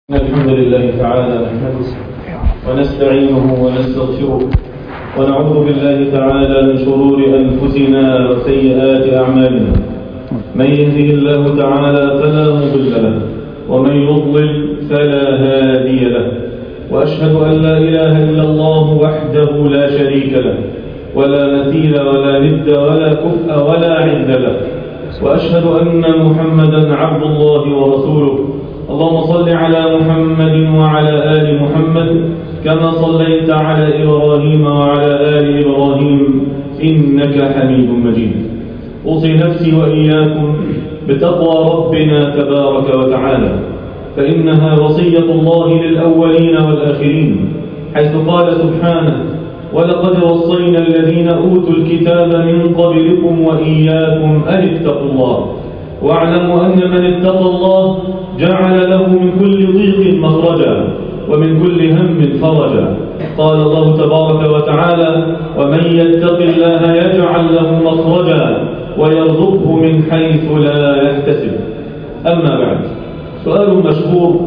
الحمد لله تعالى نحمده ونستعينه ونستغفره ونعوذ بالله تعالى من شرور أنفسنا وسيئات أعمالنا. من يهده الله تعالى فلا مضل له ومن يضلل فلا هادي له، وأشهد أن لا إله إلا الله وحده لا شريك له ولا مثيل ولا ند ولا كفء ولا عد له، وأشهد أن محمدا عبد الله ورسوله. اللهم صل على محمد وعلى آل محمد كما صليت على إبراهيم وعلى آل إبراهيم إنك حميد مجيد. أوصي نفسي وإياكم بتقوى ربنا تبارك وتعالى، فإنها وصية الله للأولين والآخرين، حيث قال سبحانه: ولقد وصينا الذين أوتوا الكتاب من قبلكم وإياكم أن اتقوا الله واعلموا أن من اتقى الله جعل له من كل ضيق مخرجا ومن كل هم فرجا. قال الله تبارك وتعالى: ومن يتق الله يجعل له مخرجا ويرزقه من حيث لا يحتسب. أما بعد، سؤال مشهور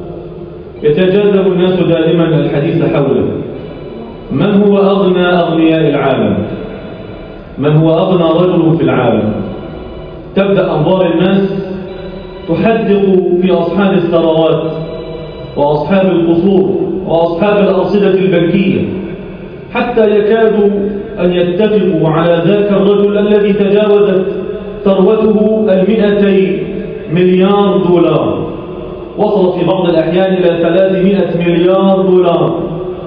يتجاذب الناس دائما الحديث حوله: من هو أغنى أغنياء العالم؟ من هو أغنى رجل في العالم؟ تبدأ أنظار الناس تحدق في أصحاب الثروات وأصحاب القصور وأصحاب الأرصدة البنكية، حتى يكادوا أن يتفقوا على ذاك الرجل الذي تجاوزت ثروته 200 مليار دولار، وصلت في بعض الأحيان إلى 300 مليار دولار.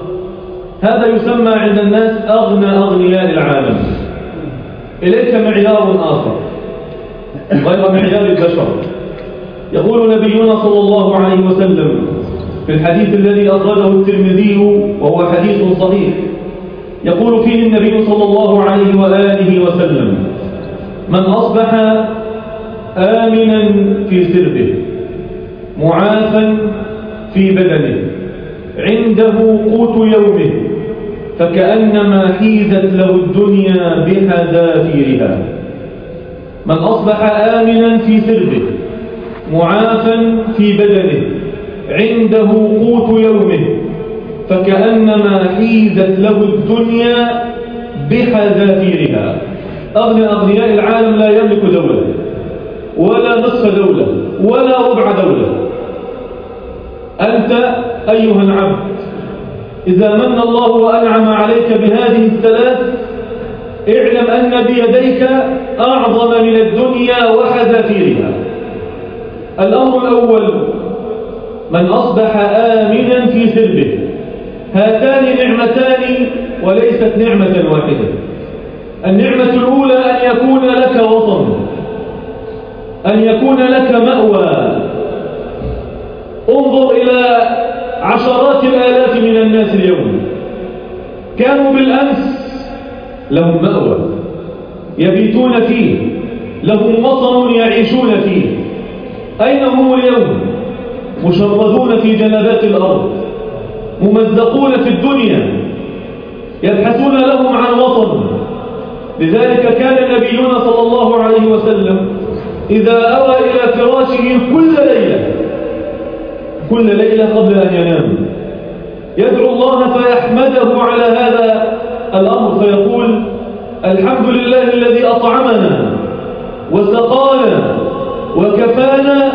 هذا يسمى عند الناس أغنى أغنياء العالم. إليك معيار آخر غير معيار البشر. يقول نبينا صلى الله عليه وسلم في الحديث الذي أخرجه الترمذي وهو حديث صحيح، يقول فيه النبي صلى الله عليه وآله وسلم: من أصبح آمنا في سربه معافا في بدنه عنده قوت يومه فكأنما حيزت له الدنيا بحذافيرها. من أصبح آمنا في سربه معافا في بدنه عنده قوت يومه فكأنما حيزت له الدنيا بحذافيرها. أغنى أغنياء العالم لا يملك دولة ولا نصف دولة ولا ربع دولة. أنت أيها العبد إذا من الله وأنعم عليك بهذه الثلاث، اعلم أن بيديك أعظم من الدنيا وحذافيرها. الأمر الأول: من أصبح آمنا في سربه. هاتان نعمتان وليست نعمة واحدة. النعمة الأولى أن يكون لك وطن، أن يكون لك مأوى. انظر إلى عشرات الآلاف من الناس اليوم، كانوا بالأمس لهم مأوى يبيتون فيه، لهم وطن يعيشون فيه. أين هم اليوم؟ مشردون في جنبات الأرض، ممزقون في الدنيا، يبحثون لهم عن وطن. لذلك كان نبينا صلى الله عليه وسلم إذا أوى إلى فراشه كل ليلة قبل أن ينام يدعو الله فيحمده على هذا الأمر، فيقول: الحمد لله الذي أطعمنا وسقانا وكفانا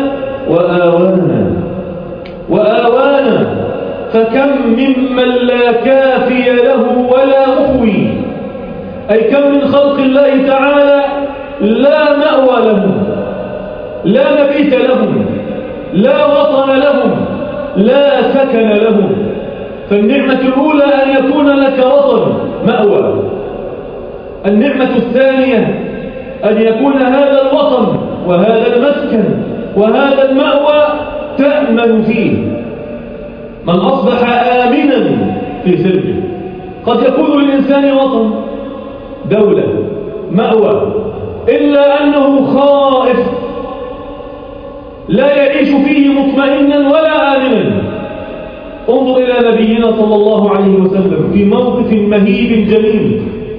وآوانا فكم ممن لا كافي له ولا مؤوي. أي كم من خلق الله تعالى لا مأوى لهم، لا مبيت لهم، لا وطن لهم، لا سكن لهم. فالنعمة الأولى أن يكون لك وطن مأوى. النعمة الثانية أن يكون هذا الوطن وهذا المسكن وهذا المأوى تأمن فيه. من أصبح آمنا في سربه. قد يكون للإنسان وطن، دولة، مأوى، إلا أنه خائف لا يعيش فيه مطمئنا ولا آمنا. انظر إلى نبينا صلى الله عليه وسلم في موقف مهيب جميل.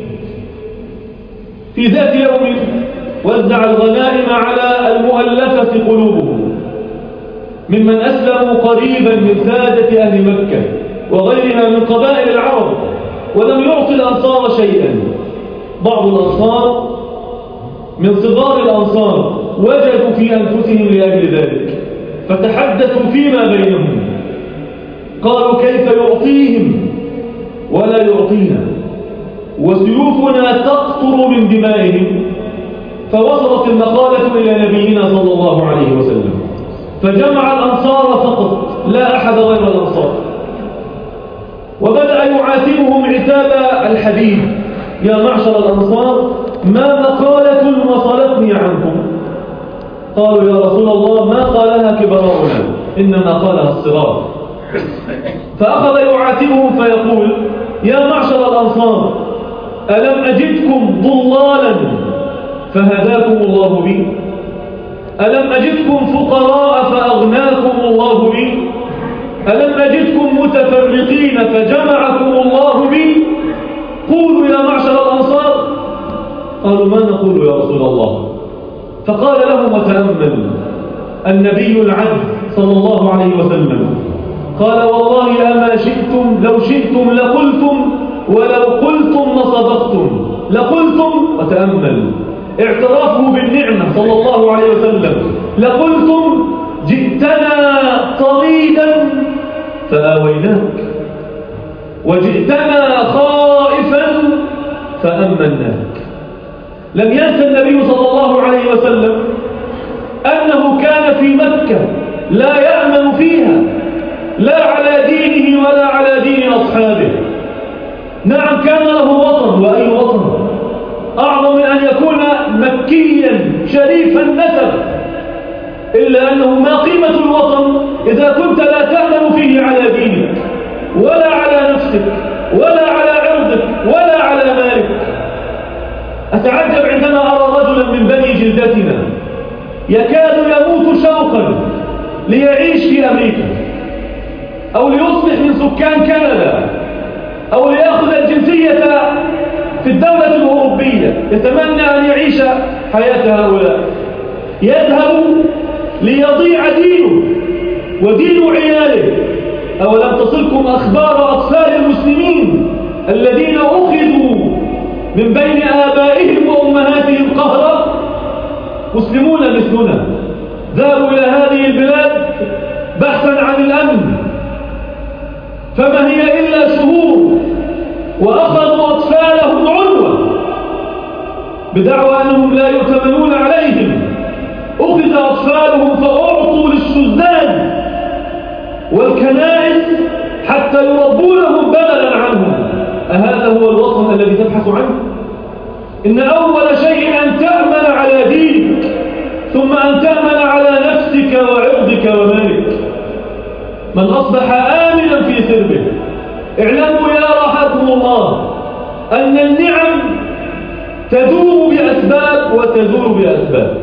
في ذات يوم وزع الغنائم على المؤلفة قلوبهم، ممن أسلموا قريبا من سادة أهل مكة وغيرها من قبائل العرب، ولم يعطي الأنصار شيئا. بعض الأنصار من صغار الأنصار وجدوا في أنفسهم لأجل ذلك، فتحدثوا فيما بينهم، قالوا كيف يعطيهم ولا يعطينا، وسيوفنا تقطر من دمائهم. فوصلت المقالة إلى نبينا صلى الله عليه وسلم، فجمع الأنصار فقط لا أحد غير الأنصار، وبدأ يعاتبهم عتاب الحديد: يا معشر الأنصار، ما مقالة وصلتني عنكم؟ قالوا يا رسول الله ما قالها كبراؤنا، إنما قالها الصغار. فأخذ يعاتبهم فيقول: يا معشر الأنصار، ألم أجدكم ضلالا فهداكم الله بي؟ ألم أجدكم فقراء فأغناكم الله بي؟ ألم أجدكم متفرقين فجمعكم الله بي؟ قولوا يا معشر الأنصار. قالوا ما نقول يا رسول الله؟ فقال لهم وتأمل النبي العدل صلى الله عليه وسلم، قال: والله أما شئتم لو شئتم لقلتم، ولو قلتم لصدقتم، لقلتم. وتأمل اعترافه بالنعمة صلى الله عليه وسلم، لقلتم جئتنا طريدا فآويناك، وجئتنا خائفا فأمناك. لم ينسى النبي صلى الله عليه وسلم أنه كان في مكة لا يأمن فيها، لا على دينه ولا على دين أصحابه. نعم كان له وطن، وأي وطن أعظم من أن يكون مكيا شريف النسب، إلا أنه ما قيمة الوطن إذا كنت لا تأمن فيه على دينك ولا على نفسك ولا على عرضك ولا على مالك. أتعجب عندما أرى رجلا من بني جلدتنا يكاد يموت شوقا ليعيش في أمريكا، أو ليصبح من سكان كندا، أو ليأخذ الجنسية في الدولة الأوروبية، يتمنى أن يعيش حياة هؤلاء. يذهب ليضيع دينه ودين عياله. أولم تصلكم أخبار أطفال المسلمين الذين أخذوا من بين آبائهم وأمهاتهم قهرا؟ مسلمون مثلنا ذهبوا إلى هذه البلاد بحثا عن الأمن، فما هي إلا شهور وأخذوا أطفالهم عنوة بدعوى أنهم لا يؤتمنون عليهم. أخذ أطفالهم فأعطوا للشذاذ والكنائس حتى يربونهم بدلا عنهم. أهذا هو الوطن الذي تبحث عنه؟ إن أول شيء أن تأمن على دينك، ثم أن تأمن على نفسك وعرضك ومالك. من أصبح آمنا في سربه اعلموا يا رحمكم الله أن النعم تدور بأسباب وتزول بأسباب.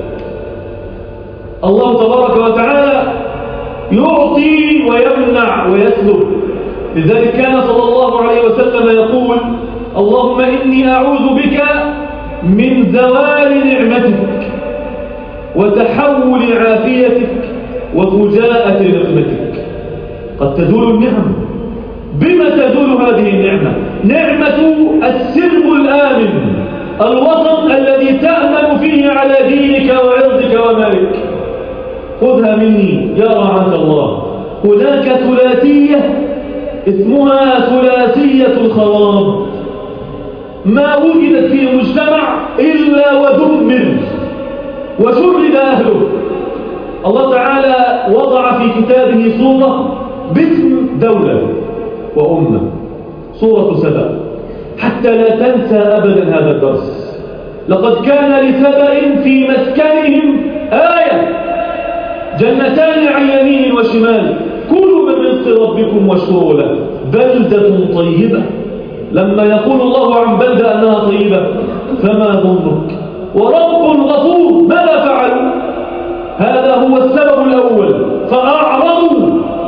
الله تبارك وتعالى يعطي ويمنع ويسلب. لذلك كان صلى الله عليه وسلم يقول: اللهم إني أعوذ بك من زوال نعمتك وتحول عافيتك وفجاءة نقمتك. قد تزول النعم. بما تزول هذه النعمة؟ نعمة السلم الآمن، الوطن الذي تأمن فيه على دينك وعرضك ومالك. خذها مني يا رعاك الله. هناك ثلاثية اسمها ثلاثية الخراب، ما وجدت في المجتمع إلا ودمر وشرد أهله. الله تعالى وضع في كتابه صورة باسم دولة وأمة، صورة سبأ، حتى لا تنسى أبدا هذا الدرس. لقد كان لسبأ في مسكنهم آية، جنتان عن يمين وشمال، كلوا من رزق ربكم واشكروا له، بلدة طيبة. لما يقول الله عن بلدة أنها طيبة فما ظنك؟ ورب غفور، ماذا فعلوا؟ هذا هو السبب الأول، فأعرضوا.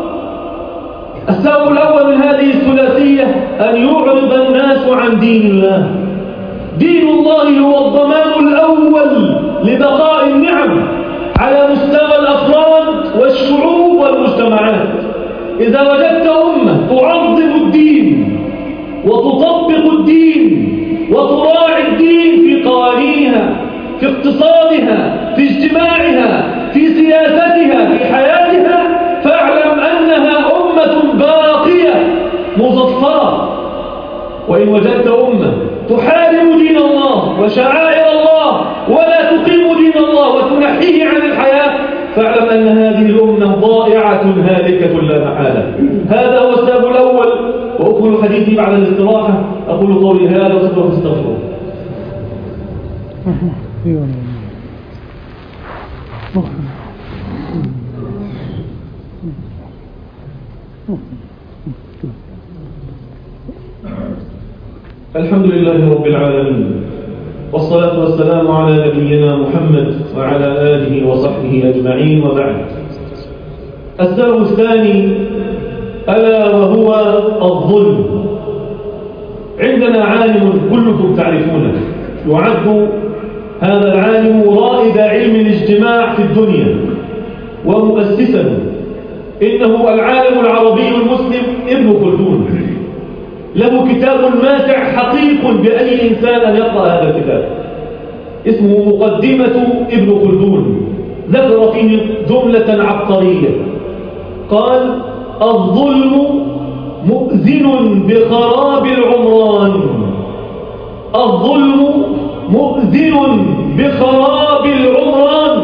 السبب الأول من هذه الثلاثية أن يعرض الناس عن دين الله. دين الله هو الضمان الأول لبقاء النعم على مستوى الأفراد والشعوب والمجتمعات. إذا وجدت أمة تعظم الدين وتطبق الدين وتراعي الدين في قوانينها، في اقتصادها، في اجتماعها، في سياستها، في حياتها، فاعلم أنها أمة باقية مظفرة. وإن وجدت أمة تحارب دين الله وشعائر الله ولا تقيم دين الله وتنحيه عن الحياة، فاعلم أن هذه الأمة ضائعة هالكة لا محالة. هذا هو السبب الأول. وأكمل حديثي بعد الاستراحة. أقول قولي هذا واستغفره. الحمد لله رب العالمين، والصلاة والسلام على نبينا محمد وعلى آله وصحبه أجمعين، وبعد. السبب الثاني ألا وهو الظلم. عندنا عالم كلكم تعرفونه، يعد هذا العالم رائد علم الاجتماع في الدنيا ومؤسسه، إنه العالم العربي المسلم ابن خلدون. له كتاب ماتع حقيق بأي إنسان أن يقرأ هذا الكتاب، اسمه مقدمة ابن خلدون. ذكر فيه جملة عبقرية، قال: الظلم مؤذن بخراب العمران. الظلم مؤذن بخراب العمران.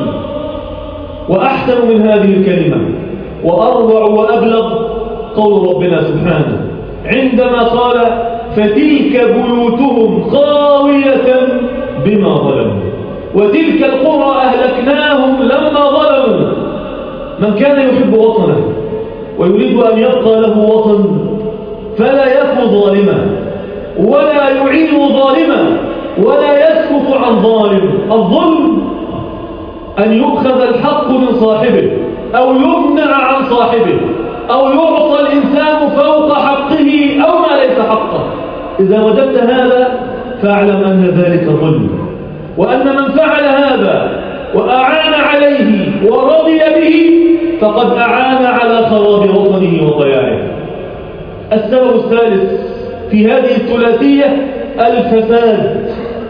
وأحسن من هذه الكلمة وأروع وأبلغ قول ربنا سبحانه عندما قال: فتلك بيوتهم خاوية بما ظلموا وتلك القرى أهلكناهم لما ظلموا. من كان يحب وطنه ويريد أن يبقى له وطن فلا يكن ظالما ولا يعين ظالما ولا يسكت عن ظالم. الظلم أن يؤخذ الحق من صاحبه أو يمنع عن صاحبه أو يعطى الإنسان فوق حقه أو ما ليس حقه. إذا وجدت هذا فاعلم أن ذلك ظلم، وأن من فعل هذا وأعان عليه ورضي به فقد أعان على خراب وطنه وضياعه. السبب الثالث في هذه الثلاثية الفساد.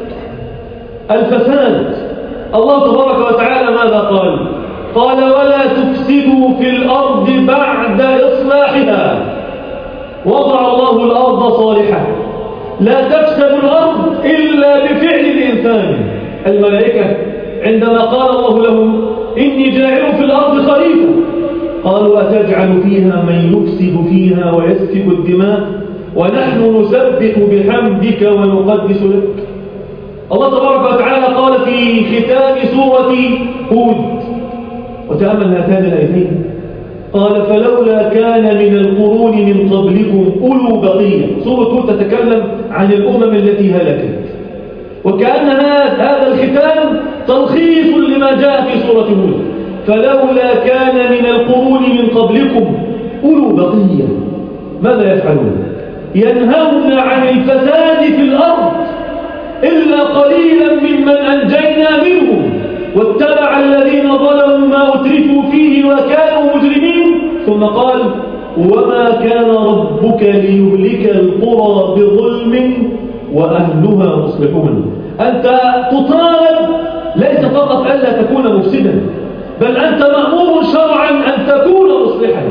الفساد. الله تبارك وتعالى ماذا قال؟ قال: ولا تفسدوا في الأرض بعد إصلاحها. وضع الله الأرض صالحة، لا تفسد الأرض إلا بفعل الإنسان. الملائكة عندما قال الله لهم: إني جاعل في الأرض خليفة، قالوا: أتجعل فيها من يفسد فيها ويسفك الدماء ونحن نسبح بحمدك ونقدس لك. الله تبارك وتعالى قال في ختام سورة هود، وتأمل هاتان الآيتين، قال: فلولا كان من القرون من قبلكم أولو بقية. سورة هود تتكلم عن الأمم التي هلكت، وكأن هذا الختام تلخيص لما جاء في سورة هود. فلولا كان من القرون من قبلكم أولو بقية ماذا يفعلون؟ ينهون عن الفساد في الأرض إلا قليلا ممن أنجينا منهم واتبع الذين ظلموا ما أترفوا فيه وكانوا مجرمين. ثم قال: وما كان ربك ليهلك القرى بظلم وأهلها مصلحون. أنت تطالب ليس فقط ألا تكون مفسدا، بل أنت مأمور شرعا أن تكون مصلحا.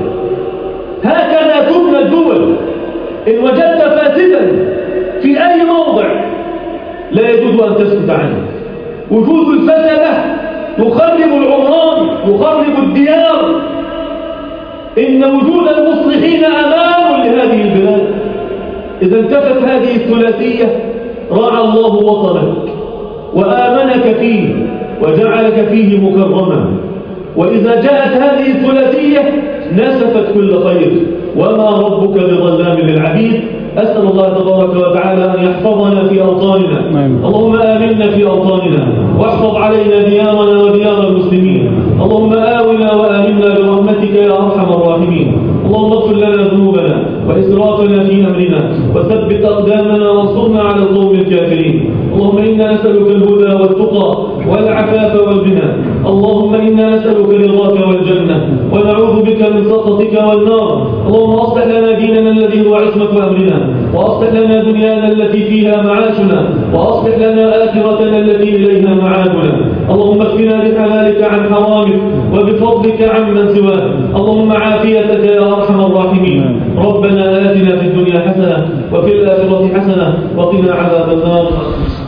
هكذا تبنى الدول. إن وجدت فاسدا في أي موضع لا يجوز أن تسكت عنه. وجود الفسدة يخرب العمران، يخرب الديار. إن وجود المصلحين أمان لهذه البلاد. إذا انتفت هذه الثلاثية راعى الله وطنك وآمنك فيه وجعلك فيه مكرما. وإذا جاءت هذه الثلاثية نسفت كل خير، وما ربك بظلام للعبيد. أسأل الله تبارك وتعالى أن يحفظنا في أوطاننا. اللهم آمنا في أوطاننا واحفظ علينا ديارنا وديار المسلمين. اللهم آونا وآمنا برحمتك يا أرحم الراحمين. اللهم اغفر لنا ذنوبنا وإسرافنا في أمرنا وثبت أقدامنا وانصرنا على القوم الكافرين. اللهم إنا نسألك الهدى والتقى والعفاف والغنى. اللهم إنا نسألك رضاك والجنة ونعوذ بك من سخطك والنار. اللهم أصلح لنا ديننا الذي هو عصمة أمرنا، وأصلح لنا دنيانا التي فيها معاشنا، وأصلح لنا آخرتنا التي إليها معادنا. اللهم اكفنا بحلالك عن حرامك وبفضلك عمن سواك. اللهم عافيتك يا أرحم الراحمين. ربنا آتنا في الدنيا حسنة وفي الآخرة حسنة وقنا عذاب النار.